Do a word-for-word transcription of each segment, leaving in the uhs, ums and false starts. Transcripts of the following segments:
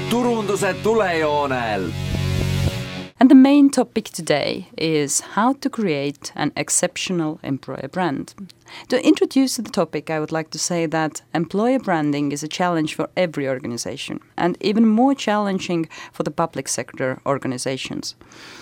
turunduse tulejoonel. And the main topic today is how to create an exceptional employer brand. To introduce the topic, I would like to say that employer branding is a challenge for every organization, and even more challenging for the public sector organizations.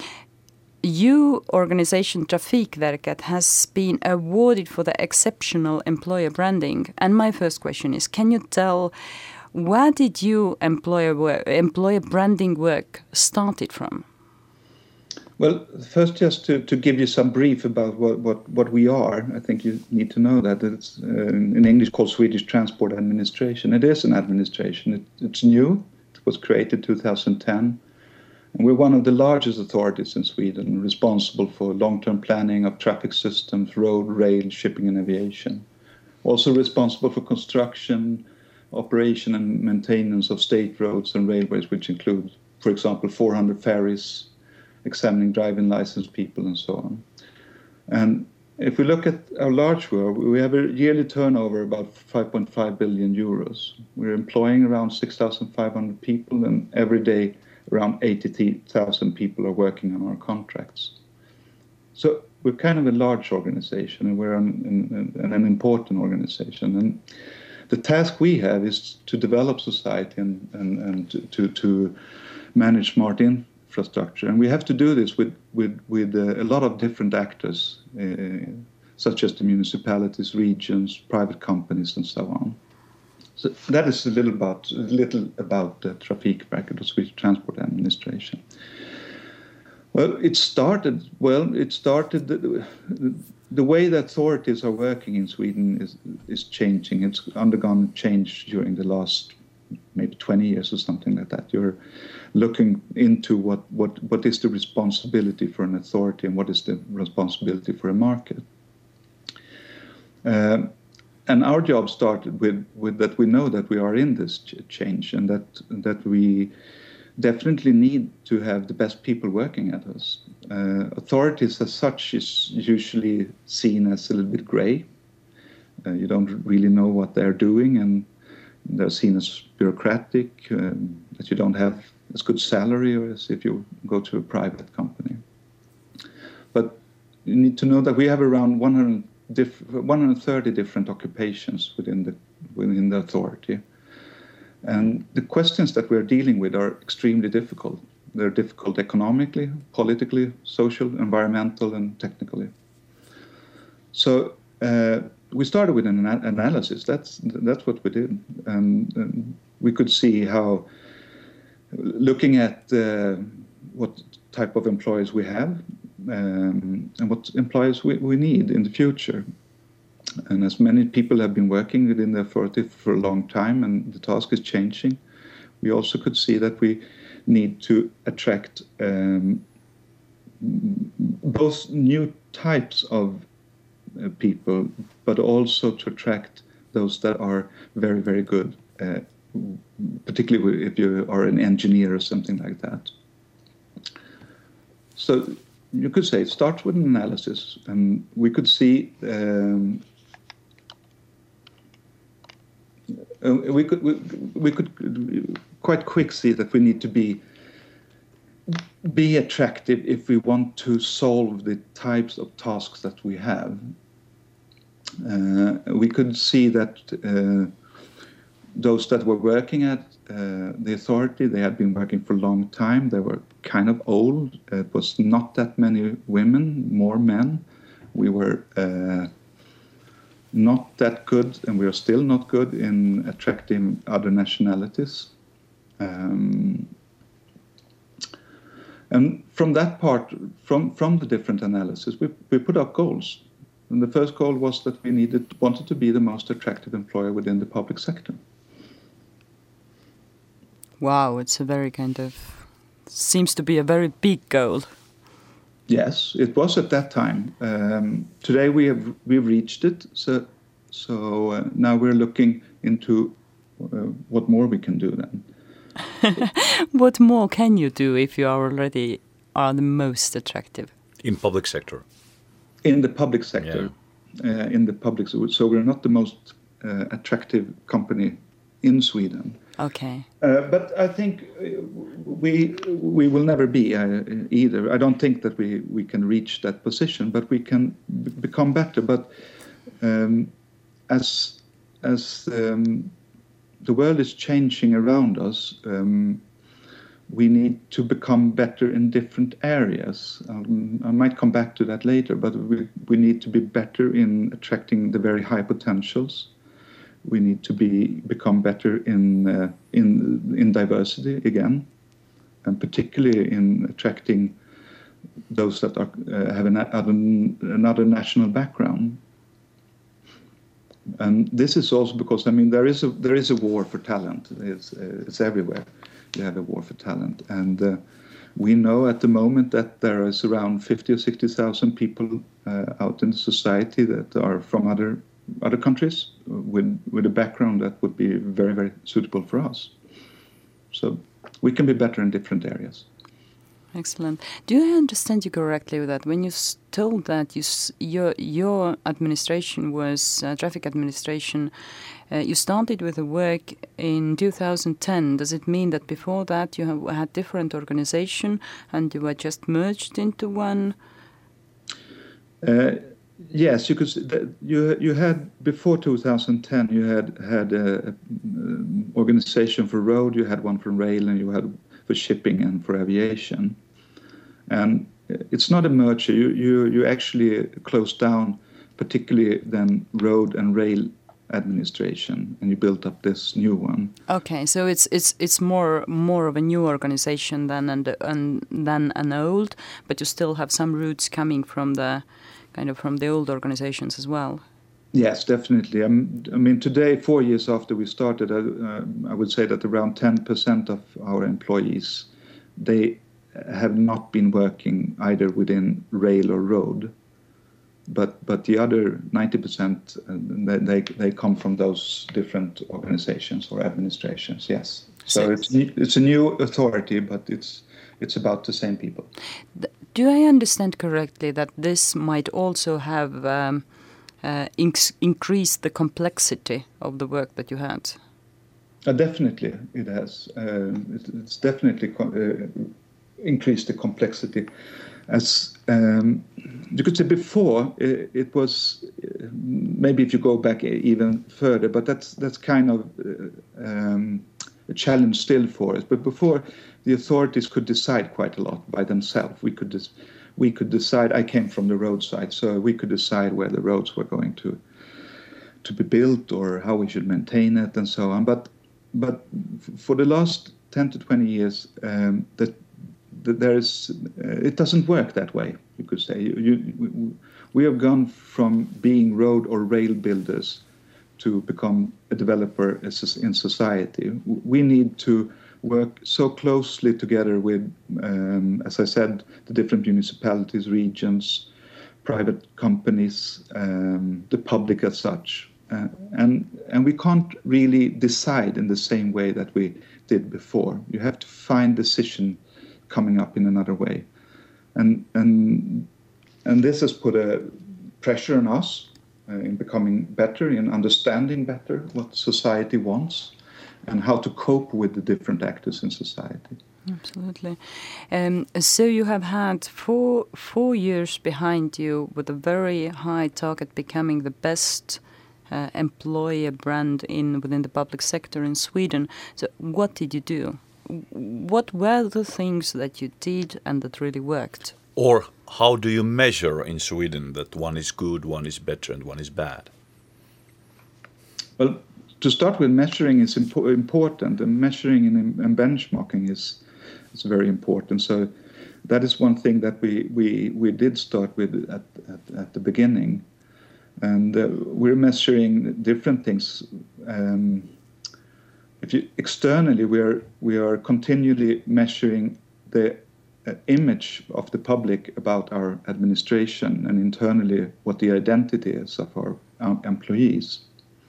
Your organization Trafikverket has been awarded for the exceptional employer branding. And my first question is, can you tell where did you employer work, employer branding work started from? Well, first, just to, to give you some brief about what, what, what we are, I think you need to know that it's uh, in English called Swedish Transport Administration. It is an administration. It, it's new. It was created two thousand ten. And we're one of the largest authorities in Sweden, responsible for long-term planning of traffic systems, road, rail, shipping and aviation. Also responsible for construction, operation and maintenance of state roads and railways, which include, for example, four hundred ferries, examining driving license people and so on. And if we look at our large work, we have a yearly turnover about five point five billion euros. We're employing around six thousand five hundred people, and every day around eighty thousand people are working on our contracts. So we're kind of a large organization, and we're an, an, an important organization. And the task we have is to develop society and, and, and to, to manage smart infrastructure. And we have to do this with, with, with uh, a lot of different actors, uh, such as the municipalities, regions, private companies, and so on. So that is a little about a little about the Trafikverket, or Swedish Transport Administration. Well, it started well. It started the, the way that authorities are working in Sweden is is changing. It's undergone change during the last maybe twenty years or something like that. You're looking into what what what is the responsibility for an authority and what is the responsibility for a market. Um, And our job started with, with that we know that we are in this ch- change and that that we definitely need to have the best people working at us. Uh, authorities as such is usually seen as a little bit grey. Uh, you don't really know what they're doing, and they're seen as bureaucratic, um, that you don't have as good salary as if you go to a private company. But you need to know that we have around one hundred Diff- one hundred thirty different occupations within the within the authority, and the questions that we're dealing with are extremely difficult. They're difficult economically, politically, social, environmental, and technically. So uh, we started with an ana- analysis. That's that's what we did, and, and we could see how, looking at uh, what type of employees we have. Um, and what employees we, we need in the future. And as many people have been working within the authority for a long time and the task is changing, we also could see that we need to attract um, both new types of uh, people, but also to attract those that are very, very good, uh, particularly if you are an engineer or something like that. So you could say it starts with an analysis, and we could see um, uh, we could we, we could quite quick see that we need to be be attractive if we want to solve the types of tasks that we have. Uh, we could see that uh, those that were working at uh, the authority, they had been working for a long time. They were kind of old. It was not that many women, more men. We were uh, not that good, and we are still not good in attracting other nationalities. Um, and from that part, from, from the different analysis, we, we put up goals. And the first goal was that we needed wanted to be the most attractive employer within the public sector. Wow, it's a very kind of, seems to be a very big goal. Yes, it was at that time. Um, today we have we've reached it, so so uh, now we're looking into uh, what more we can do then. What more can you do if you are already are the most attractive? In public sector. In the public sector, yeah. uh, in the public, so we're not the most uh, attractive company in Sweden. Okay. Uh, but I think we we will never be uh, either. I don't think that we, we can reach that position, but we can b- become better. But um, as as um, the world is changing around us, um, we need to become better in different areas. Um, I might come back to that later, but we we need to be better in attracting the very high potentials. We need to be become better in uh, in in diversity again, and particularly in attracting those that are uh, have an, another national background. And this is also because I mean there is a there is a war for talent. It's uh, it's everywhere. You have a war for talent, and uh, we know at the moment that there is around fifty or sixty thousand people uh, out in society that are from other. other countries with with a background that would be very, very suitable for us. So we can be better in different areas. Excellent. Do I understand you correctly with that? When you told that you s- your your administration was uh, traffic administration, uh, you started with the work in two thousand ten. Does it mean that before that you have had different organization and you were just merged into one? Uh, Yes, you could. You you had before two thousand ten. You had had a, a organization for road. You had one for rail, and you had for shipping and for aviation. And it's not a merger. You you you actually closed down, particularly then road and rail administration, and you built up this new one. Okay, so it's it's it's more more of a new organization than and and than an old, but you still have some roots coming from the. Kind of from the old organizations as well. Yes, definitely. I mean, today, four years after we started, uh, I would say that around ten percent of our employees, they have not been working either within rail or road, but but the other ninety percent, uh, they they come from those different organizations or administrations. Yes, so, so it's it's a new authority, but it's it's about the same people. Do I understand correctly that this might also have um, uh, inc- increased the complexity of the work that you had? Uh, definitely, it has. Uh, it, it's definitely co- uh, increased the complexity. As um, you could say before, it, it was uh, maybe if you go back even further, but that's that's kind of uh, um, a challenge still for us. But before, the authorities could decide quite a lot by themselves. We could des- we could decide. I came from the roadside, so we could decide where the roads were going to to be built or how we should maintain it and so on. But but for the last ten to twenty years, um, that, that there is uh, it doesn't work that way. You could say you, you, we have gone from being road or rail builders to become a developer in society. We need to work so closely together with, um, as I said, the different municipalities, regions, private companies, um, the public as such. Uh, and and we can't really decide in the same way that we did before. You have to find decision coming up in another way. And and and this has put a pressure on us Uh, in becoming better, in understanding better what society wants and how to cope with the different actors in society. Absolutely. Um, so you have had four four years behind you with a very high target, becoming the best uh, employer brand in within the public sector in Sweden. So what did you do? What were the things that you did and that really worked? Or how do you measure in Sweden that one is good, one is better, and one is bad? Well, to start with, measuring is impo- important, and measuring and, and benchmarking is is very important. So that is one thing that we we, we did start with at, at, at the beginning, and uh, we're measuring different things. Um, if you externally, we are we are continually measuring the uh, image of the public about our administration, and internally what the identity is of our, our employees.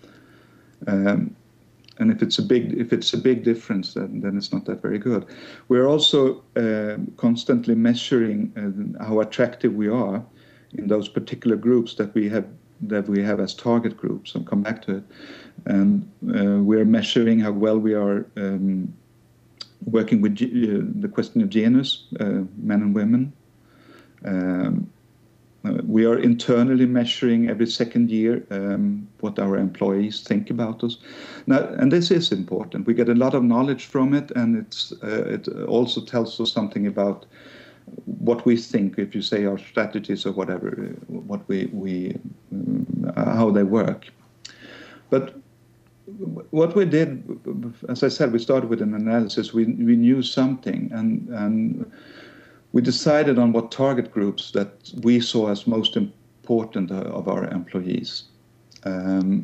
Um, and if it's a big if it's a big difference, then, then it's not that very good. We're also uh, constantly measuring uh, how attractive we are in those particular groups that we have that we have as target groups. I'll come back to it. And uh, we're measuring how well we are um, working with uh, the question of genus, uh, men and women. Um, uh, we are internally measuring every second year um, what our employees think about us. Now, and this is important. We get a lot of knowledge from it, and it's uh, it also tells us something about what we think, if you say our strategies or whatever, uh, what we we um, how they work. But what we did, as I said, we started with an analysis. We we knew something, and and we decided on what target groups that we saw as most important uh, of our employees, um,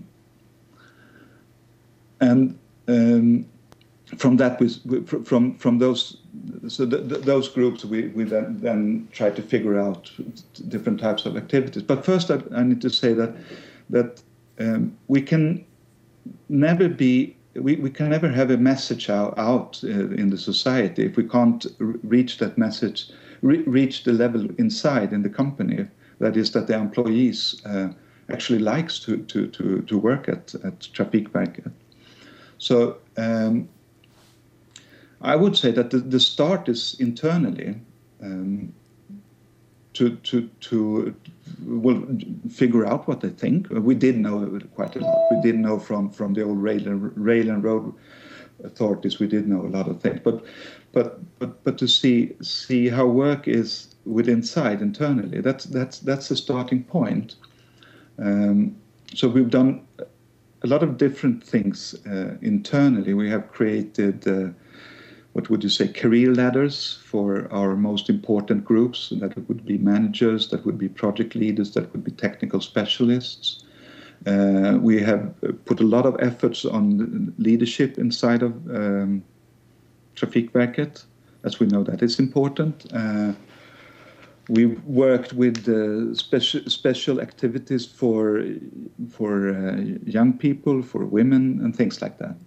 and um, from that we from from those so th th those groups we we then then try to figure out different types of activities. But first, I, I need to say that that um, we can never be, we, we can never have a message out, out uh, in the society if we can't reach that message, re reach the level inside in the company, that is that the employees uh, actually likes to, to, to, to work at, at Trafikverket. So um, I would say that the, the start is internally um, to, to, to well, figure out what they think. We did know quite a lot. We did know from, from the old rail and, rail and road authorities, we did know a lot of things. But but but but to see see how work is with inside internally, that's that's that's the starting point. Um, so we've done a lot of different things uh, internally. We have created uh, what would you say, career ladders for our most important groups. That would be managers, that would be project leaders, that would be technical specialists. Uh, we have put a lot of efforts on leadership inside of um, Trafikverket, as we know that is important. Uh, we worked with uh, special special activities for for uh, young people, for women, and things like that.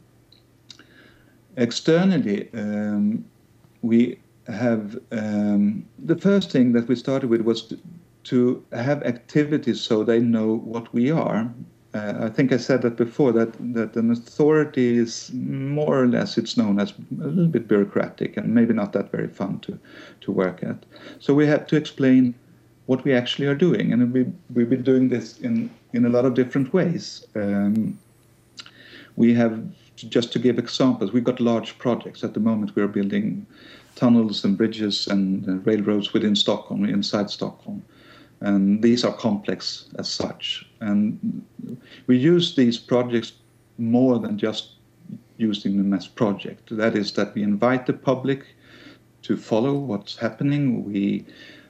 Externally, um, we have um, the first thing that we started with was to, to have activities so they know what we are. Uh, I think I said that before, that, that an authority is more or less, it's known as a little bit bureaucratic and maybe not that very fun to, to work at. So we had to explain what we actually are doing, and we, we've been doing this in, in a lot of different ways. Um, we have, just to give examples, we've got large projects. At the moment we're building tunnels and bridges and uh, railroads within Stockholm, inside Stockholm. And these are complex as such. And we use these projects more than just using them as project. That is that we invite the public to follow what's happening. We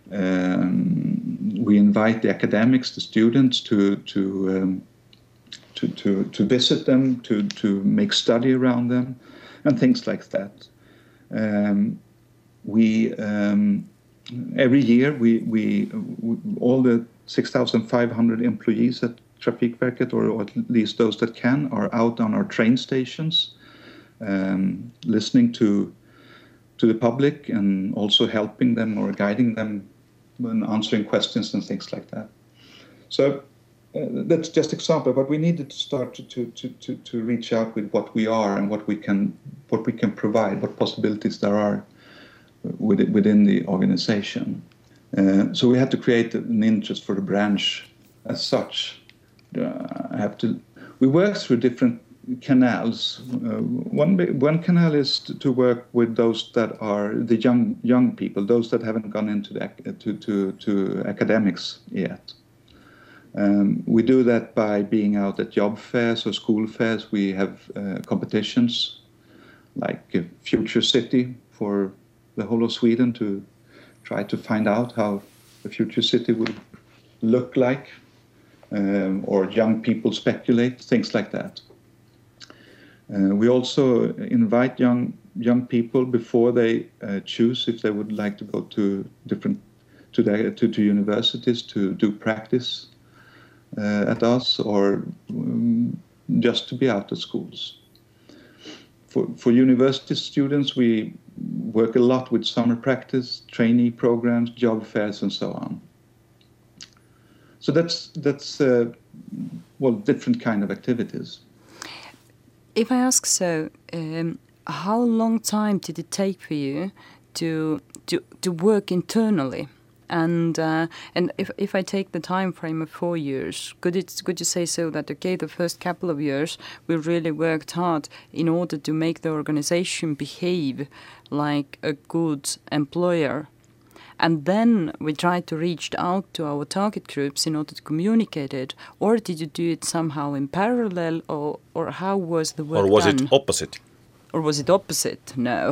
um, we invite the academics, the students, to to um, to, to to visit them, to to make study around them, and things like that. Um, we um, Every year, we, we, we all the six thousand five hundred employees at Trafikverket, or, or at least those that can, are out on our train stations, um, listening to to the public and also helping them or guiding them when answering questions and things like that. So uh, that's just example. But we needed to start to, to to to to reach out with what we are and what we can what we can provide, what possibilities there are within the organization. Uh, so we had to create an interest for the branch as such. Uh, I have to. We work through different canals. Uh, one one canal is to, to work with those that are the young young people, those that haven't gone into the, to to to academics yet. Um, we do that by being out at job fairs or school fairs. We have uh, competitions like uh, Future City for the whole of Sweden, to try to find out how the future city will look like, um, or young people speculate, things like that. Uh, we also invite young young people before they uh, choose if they would like to go to different to the, to, to universities to do practice uh, at us, or um, just to be out at schools. For for university students, we work a lot with summer practice, trainee programs, job fairs, and so on. So that's that's uh, well, different kind of activities. If I ask so, um, how long time did it take for you to to to work internally? And uh, and if if I take the time frame of four years, could it could you say so that okay, the first couple of years we really worked hard in order to make the organization behave like a good employer, and then we tried to reach out to our target groups in order to communicate it, or did you do it somehow in parallel, or or how was the work Or was done? it opposite? Or was it opposite? No.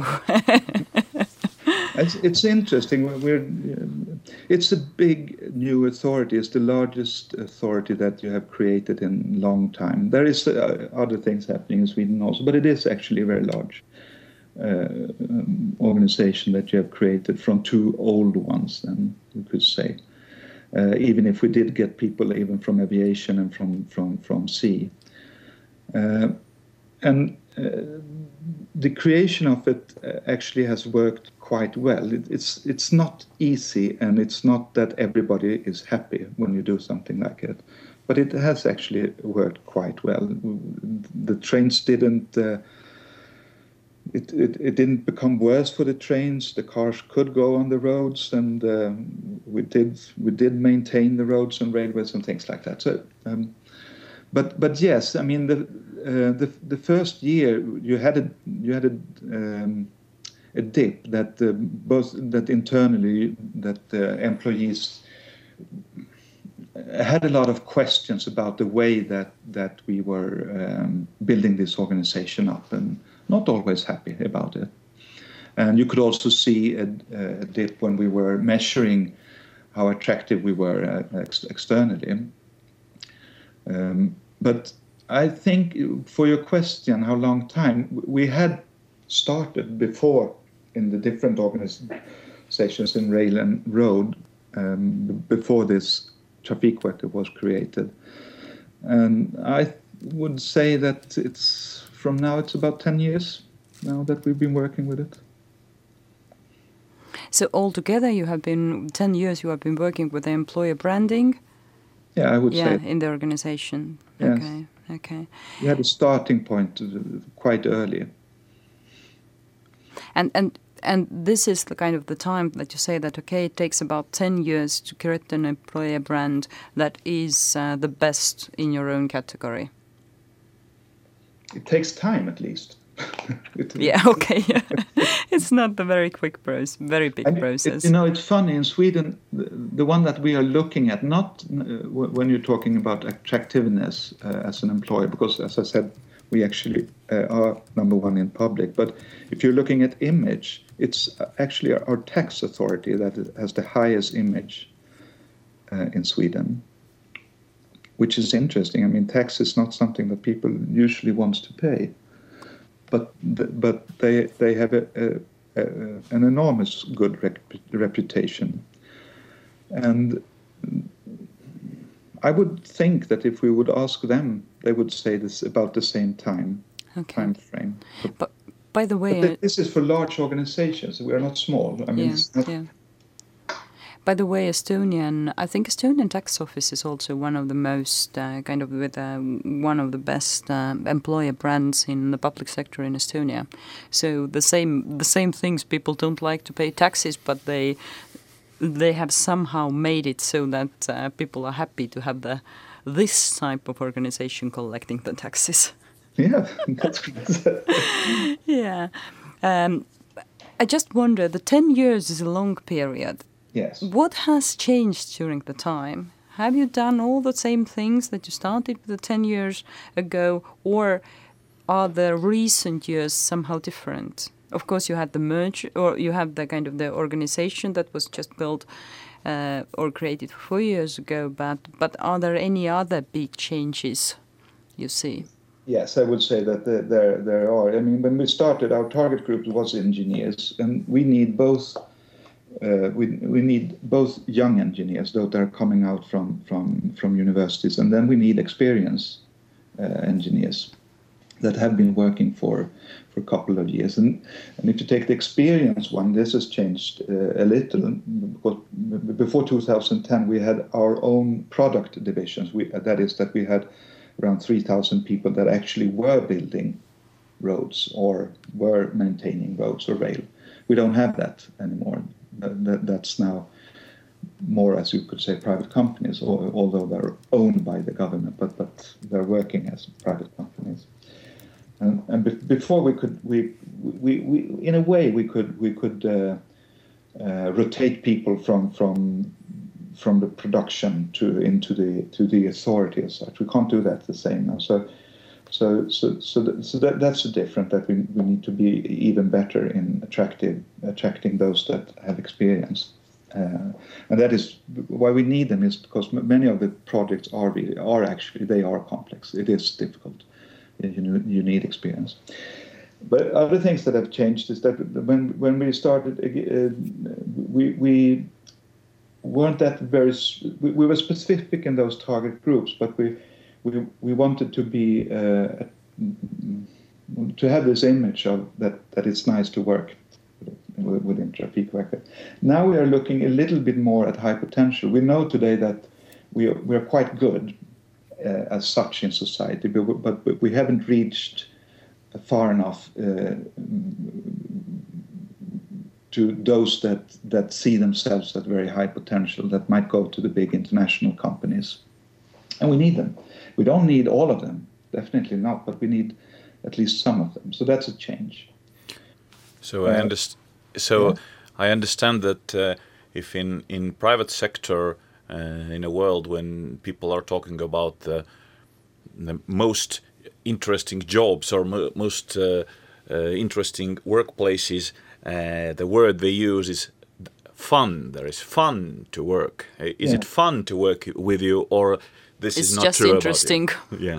It's, it's interesting. We're, it's a big new authority. It's the largest authority that you have created in a long time. There is uh, other things happening in Sweden also, but it is actually a very large uh, um, organization that you have created from two old ones, then you could say. Uh, even if we did get people even from aviation and from from from sea, uh, and uh, the creation of it actually has worked quite well. It, it's it's not easy, and it's not that everybody is happy when you do something like it, but it has actually worked quite well. The trains didn't uh, it, it it didn't become worse for the trains. The cars could go on the roads, and uh, we did we did maintain the roads and railways and things like that. So, um, but but yes, I mean the uh, the the first year you had a you had a um, a dip that uh, both that internally that uh, employees had a lot of questions about the way that that we were um, building this organization up, and not always happy about it. And you could also see a, a dip when we were measuring how attractive we were uh, ex externally. Um, but I think for your question, how long time, we had started before in the different organizations in rail and road um, before this Trafikverket was created. And I would say that it's from now it's about ten years now that we've been working with it. So altogether you have been ten years you have been working with the employer branding? Yeah, I would yeah, say. in the organization. Yes. Okay, okay. We had a starting point quite early. And and and this is the kind of the time that you say that, okay, it takes about ten years to create an employer brand that is uh, the best in your own category. It takes time, at least. it, yeah, okay. It's not the very quick process, very big I mean, process. It, you know, it's funny, in Sweden, the, the one that we are looking at, not uh, when you're talking about attractiveness uh, as an employer, because as I said, we actually uh, are number one in public. But if you're looking at image, it's actually our tax authority that has the highest image uh, in Sweden, which is interesting. I mean, tax is not something that people usually want to pay, but the, but they they have a, a, a, an enormous good rep reputation, and I would think that if we would ask them, they would say this about the same time okay. time frame. But, but by the way, but this is for large organizations. We are not small. I mean, yeah, it's not, yeah. By the way, Estonian, I think Estonian tax office is also one of the most uh, kind of with uh, one of the best uh, employer brands in the public sector in Estonia. So the same the same things, people don't like to pay taxes, but they they have somehow made it so that uh, people are happy to have the this type of organization collecting the taxes. Yeah, that's good. Yeah. Um, I just wonder, the ten years is a long period. Yes. What has changed during the time? Have you done all the same things that you started with the ten years ago, or are the recent years somehow different? Of course, you had the merge, or you have the kind of the organization that was just built uh, or created four years ago, but, but are there any other big changes you see? Yes, I would say that there, there, there are. I mean, when we started, our target group was engineers, and we need both Uh, we we need both young engineers, those that are coming out from from from universities, and then we need experienced uh, engineers that have been working for for a couple of years. And and if you take the experienced one, this has changed uh, a little, because before two thousand ten we had our own product divisions. We, that is that we had around three thousand people that actually were building roads or were maintaining roads or rail. We don't have that anymore. That, that's now more, as you could say, private companies, although they're owned by the government, but, but they're working as private companies. And, and be, before we could, we, we, we, in a way, we could, we could uh, uh, rotate people from from from the production to into the to the authority as such. We can't do that the same now. So, so, so, so, that, so that that's a difference. That we we need to be even better in attractive attracting those that have experience. Uh, and that is why we need them, is because many of the projects are really, are actually, they are complex. It is difficult. You, you need experience. But other things that have changed is that when when we started, uh, we we weren't that very. We, we were specific in those target groups, but we we we wanted to be uh, to have this image of that that it's nice to work within Trafikverket. Now we are looking a little bit more at high potential. We know today that we are, we are quite good uh, as such in society, but, but, but we haven't reached far enough uh, to those that, that see themselves at very high potential, that might go to the big international companies. And we need them. We don't need all of them, definitely not, but we need at least some of them. So that's a change. So I Uh, understand. So yeah. I understand that uh, if in in private sector, uh, in a world when people are talking about the, the most interesting jobs or mo most uh, uh, interesting workplaces, uh, the word they use is fun. There is fun to work. Uh, Is Yeah. it fun to work with you, or this It's is not just true interesting. about you? Yeah.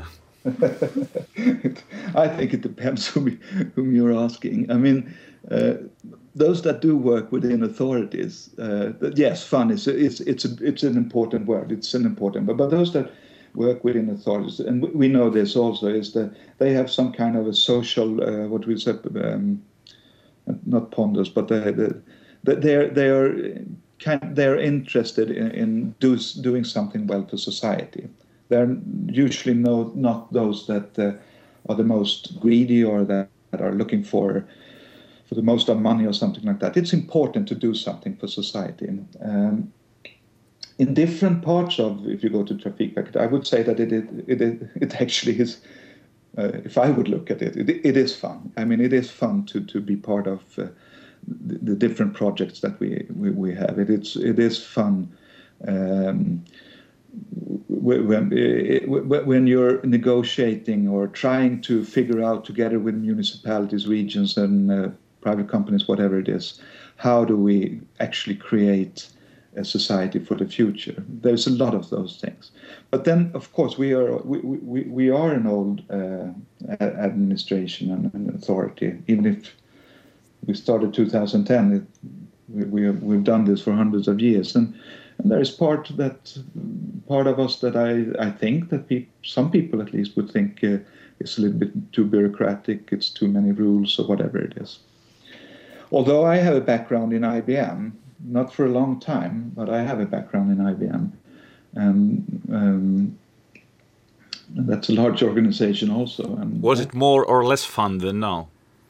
I think it depends whom, you, whom you're asking. I mean, uh, those that do work within authorities, uh, yes, fun is it's it's a, it's an important word. It's an important, but but those that work within authorities, and we, we know this also, is that they have some kind of a social, uh, what we say, um, not ponders, but they they they're they are kind they're interested in, in do, doing something well for society. They're usually no, not those that uh, are the most greedy or that, that are looking for for the most of money or something like that. It's important to do something for society. Um, in different parts of, if you go to Trafikverket, I would say that it it it, it actually is. Uh, if I would look at it, it, it is fun. I mean, it is fun to to be part of uh, the, the different projects that we we, we have. It is it is fun. Um, When, when you're negotiating or trying to figure out together with municipalities, regions and uh, private companies, whatever it is, how do we actually create a society for the future? There's a lot of those things. But then, of course, we are we, we, we are an old uh, administration and, and authority. Even if we started two thousand ten, it, we, we have, we've done this for hundreds of years. And And there is part that part of us that I, I think that people, some people at least would think uh, is a little bit too bureaucratic, it's too many rules or whatever it is. Although I have a background in I B M, not for a long time, but I have a background in I B M. And um, that's a large organization also. And Was it more or less fun than now?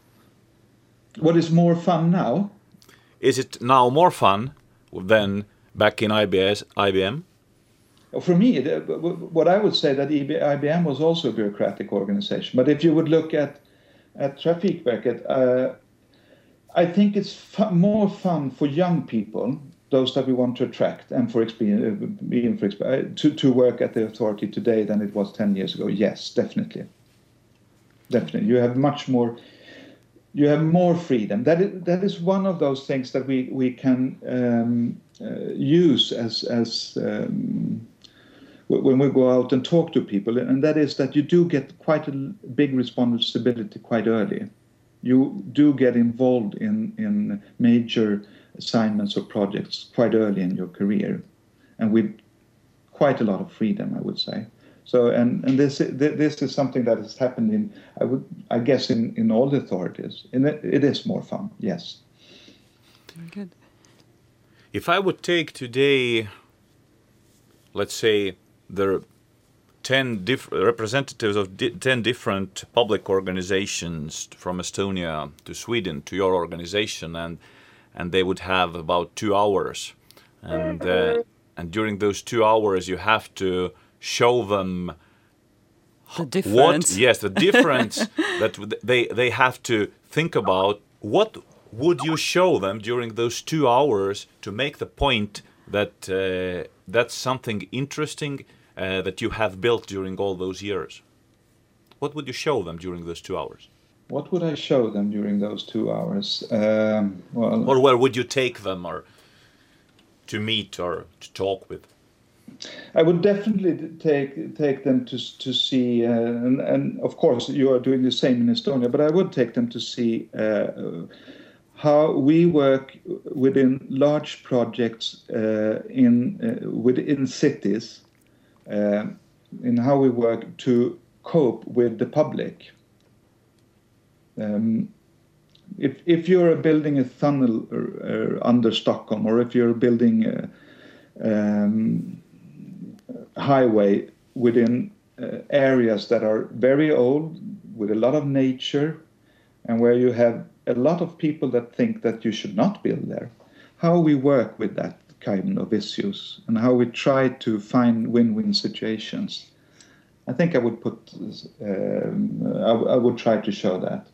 What is more fun now? Is it now more fun than back in I B S, I B M? For me, what I would say that I B M was also a bureaucratic organization. But if you would look at at Trafikverket, uh, I think it's fu- more fun for young people, those that we want to attract, and for experience, even for exp- to to work at the authority today than it was ten years ago. Yes, definitely, definitely. You have much more. You have more freedom. That is, that is one of those things that we we can um, uh, use as as um, when we go out and talk to people, and that is that you do get quite a big responsibility quite early. You do get involved in in major assignments or projects quite early in your career, and with quite a lot of freedom, I would say. So, and, and this this is something that has happened in, I would, I guess, in, in all the authorities. And it, it is more fun, yes. Very good. If I would take today, let's say, the ten diff- representatives of di- ten different public organizations from Estonia to Sweden to your organization, and and they would have about two hours, and uh, and during those two hours you have to show them The difference. what yes the difference that they they have to think about. What would you show them during those two hours to make the point that uh, that's something interesting uh, that you have built during all those years? What would you show them during those two hours? What would I show them during those two hours? Um, well, Or where would you take them, or to meet or to talk with? I would definitely take take them to to see, uh, and, and of course you are doing the same in Estonia. But I would take them to see uh, how we work within large projects uh, in uh, within cities, uh, in how we work to cope with the public. Um, if if you're building a tunnel uh, under Stockholm, or if you're building a um, highway within uh, areas that are very old, with a lot of nature, and where you have a lot of people that think that you should not build there, how we work with that kind of issues and how we try to find win-win situations. I think I would put, um, I, I would try to show that.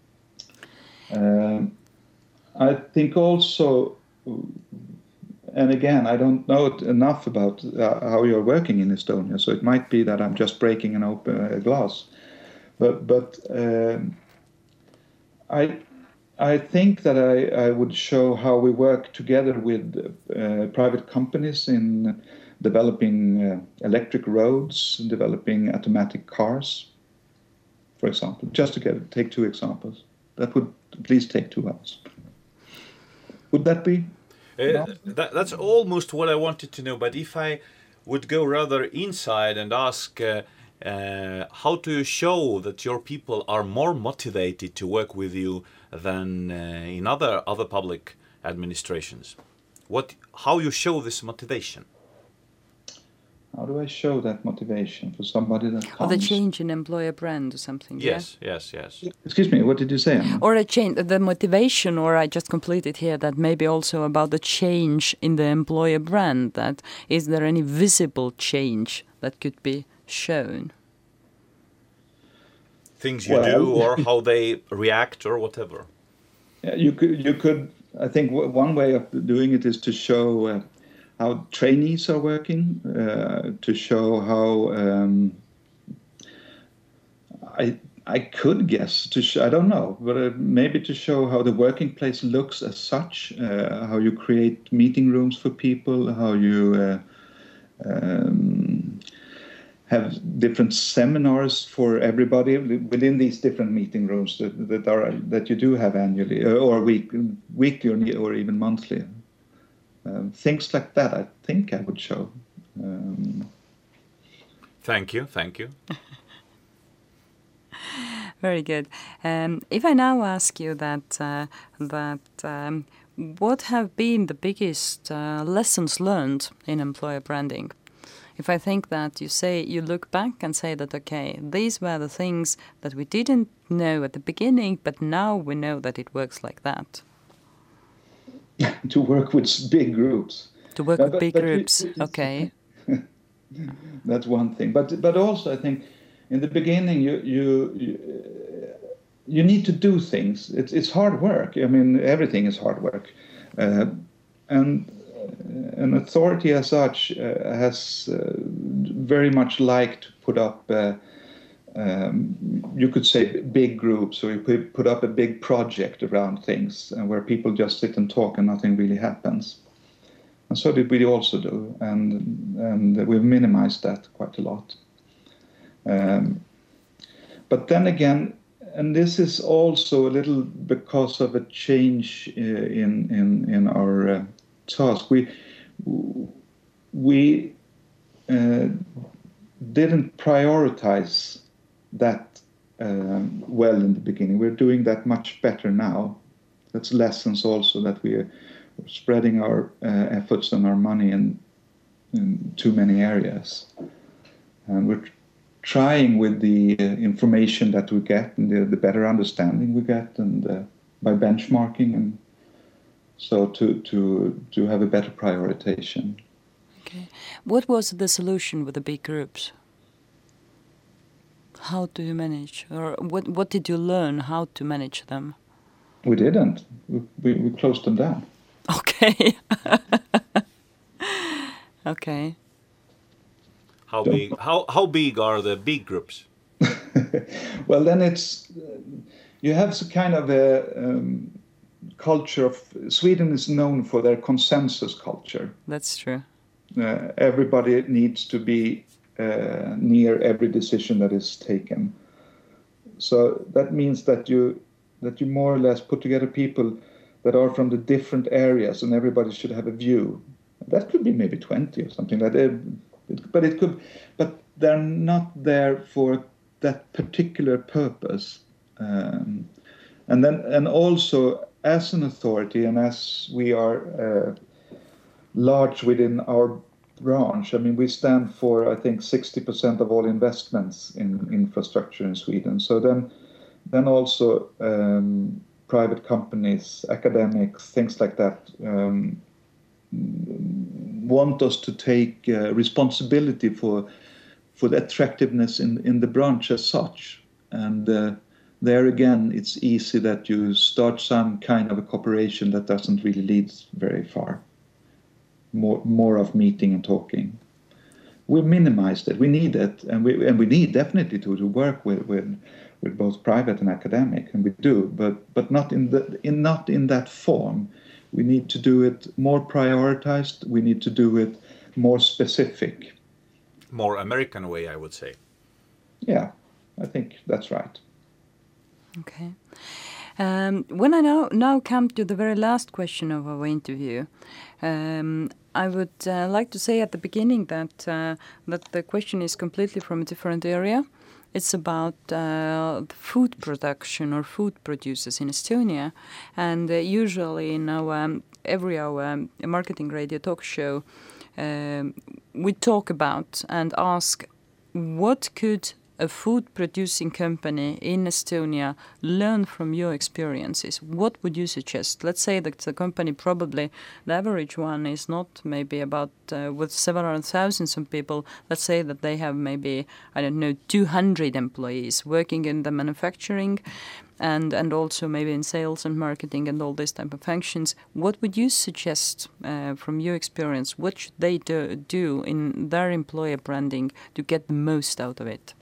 Um, I think also, and again, I don't know enough about uh, how you're working in Estonia, so it might be that I'm just breaking an open uh, glass. But but um, I I think that I, I would show how we work together with uh, private companies in developing uh, electric roads, developing automatic cars, for example. Just to get, take two examples. That would at least take two hours. Would that be? Uh, that, that's almost what I wanted to know, but if I would go rather inside and ask uh, uh, how to show that your people are more motivated to work with you than uh, in other other public administrations, what how you show this motivation? How do I show that motivation for somebody that comes? Or the change in employer brand or something. Yes, yeah? yes, yes. Excuse me, what did you say, Anna? Or a change, the motivation, or I just completed here that maybe also about the change in the employer brand. That is there any visible change that could be shown? Things you Well, do, or how they react, or whatever. Yeah, you could, you could. I think w- one way of doing it is to show uh, how trainees are working, uh, to show how. Um, I I could guess to. Sh- I don't know, but uh, maybe to show how the working place looks as such, uh, how you create meeting rooms for people, how you. Uh, um, have different seminars for everybody within these different meeting rooms that, that are that you do have annually or week, weekly or, or even monthly. Um, things like that, I think I would show. Um, Thank you, thank you. Very good. Um, if I now ask you that, uh, that um, what have been the biggest uh, lessons learned in employer branding? If I think that you say, you look back and say that, okay, these were the things that we didn't know at the beginning, but now we know that it works like that. to work with big groups. To work Uh, with but- big but you- groups, okay. That's one thing. But but also I think in the beginning you you you, you need to do things. It's it's hard work. I mean, everything is hard work, uh, and an authority as such uh, has uh, very much liked to put up. Uh, Um, you could say big groups, or you put, put up a big project around things, and where people just sit and talk and nothing really happens. And so did we also do, and and we've minimized that quite a lot. Um, but then again, and this is also a little because of a change in in in our uh, task. We we uh, didn't prioritize that um, well in the beginning. We're doing that much better now. That's lessons also that we are spreading our uh, efforts and our money in, in too many areas. And we're trying with the uh, information that we get and the, the better understanding we get, and uh, by benchmarking, and so to to to have a better prioritization. Okay. What was the solution with the big groups? How do you manage, or what what did you learn how to manage them? We didn't. We we, we closed them down. Okay. Okay. How big? How how big are the big groups? Well, then it's uh, you have some kind of a um, culture of Sweden is known for their consensus culture. That's true. Uh, everybody needs to be uh, near every decision that is taken. So that means that you that you more or less put together people that are from the different areas, and everybody should have a view. That could be maybe twenty or something like that. It, but it could, but they're not there for that particular purpose. Um, and then, and also as an authority, and as we are uh, large within our branch, I mean, we stand for, I think, sixty percent of all investments in infrastructure in Sweden. So then, then also um, private companies, academics, things like that, um, want us to take uh, responsibility for for the attractiveness in, in the branch as such. And uh, there again, it's easy that you start some kind of a cooperation that doesn't really lead very far. More more of meeting and talking. We minimized it. We need it, and we and we need definitely to, to work with, with with both private and academic, and we do, but but not in the in not in that form. We need to do it more prioritized. We need to do it more specific. More American way, I would say. Yeah, I think that's right. Okay. Um, when I now, now come to the very last question of our interview, um, I would uh, like to say at the beginning that uh, that the question is completely from a different area. It's about uh, food production or food producers in Estonia, and uh, usually in our um, every our um, marketing radio talk show, um, we talk about and ask what could a food producing company in Estonia learn from your experiences? What would you suggest? Let's say that the company, probably the average one is not maybe about uh, with several thousands of people. Let's say that they have maybe, I don't know, two hundred employees working in the manufacturing and, and also maybe in sales and marketing and all these type of functions. What would you suggest uh, from your experience? What should they do, do in their employer branding to get the most out of it?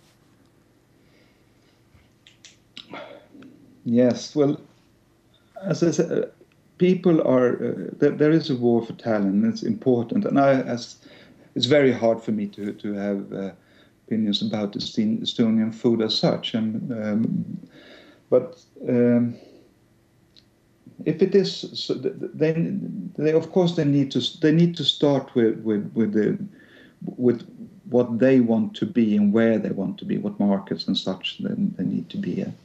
Yes, well, as I said, uh, people are, uh, there, there is a war for talent, and it's important. And I, as it's very hard for me to, to have uh, opinions about Estonian food as such. And, um, but um, if it is, so then they, of course, they need to they need to start with with with the with what they want to be and where they want to be, what markets and such they, they need to be in.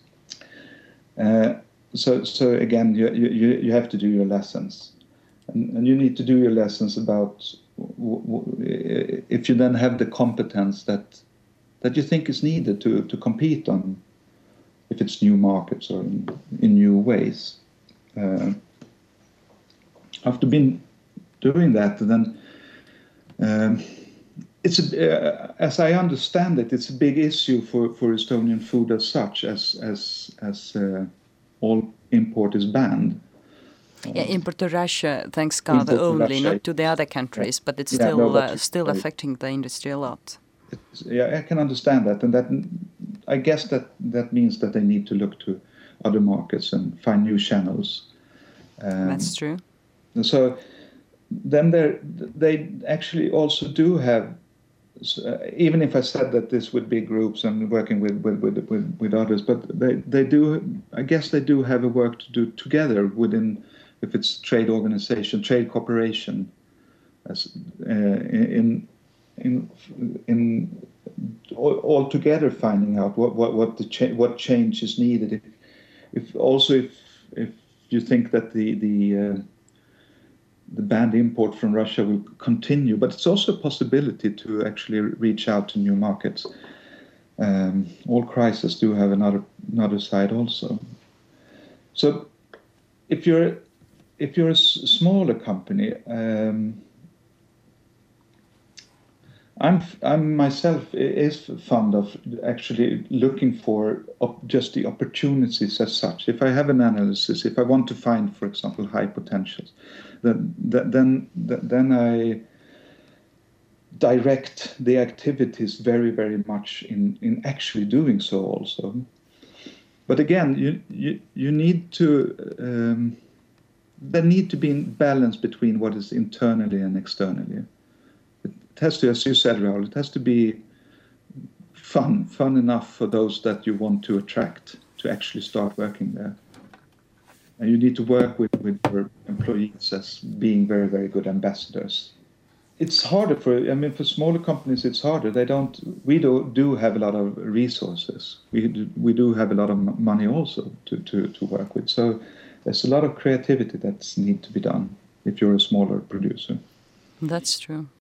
Uh, so, so again, you, you you have to do your lessons, and, and you need to do your lessons about w- w- if you then have the competence that that you think is needed to, to compete on, if it's new markets or in, in new ways. Uh, after been doing that, then um, it's a, uh, as I understand it, it's a big issue for, for Estonian food as such, as as as uh, all import is banned. Yeah, import to Russia, thanks God, only, Russia, not to the other countries, yeah. But it's yeah, still no, uh, still right. affecting the industry a lot. It's, yeah, I can understand that, and that I guess that that means that they need to look to other markets and find new channels. Um, That's true. So then they they actually also do have. Uh, even if I said that this would be groups and working with with, with, with, with others, but they, they do, I guess they do have a work to do together within, if it's trade organization, trade cooperation, as uh, in in in all, all together finding out what what what the cha- what change is needed. If, if also if if you think that the the uh, the banned import from Russia will continue, but it's also a possibility to actually reach out to new markets. um, all crises do have another another side also. So if you're if you're a s- smaller company, um, I'm I'm myself is fond of actually looking for op- just the opportunities as such. If I have an analysis, if I want to find, for example, high potentials, then then then I direct the activities very very much in in actually doing so also. But again, you you you need to. Um, there need to be a balance between what is internally and externally. It has to, as you said, Raoul, it has to be fun, fun enough for those that you want to attract to actually start working there. And you need to work with, with your employees as being very, very good ambassadors. It's harder for, I mean, for smaller companies, it's harder. They don't, we do, do have a lot of resources. We do, we do have a lot of money also to, to, to work with. So there's a lot of creativity that's need to be done if you're a smaller producer. That's true.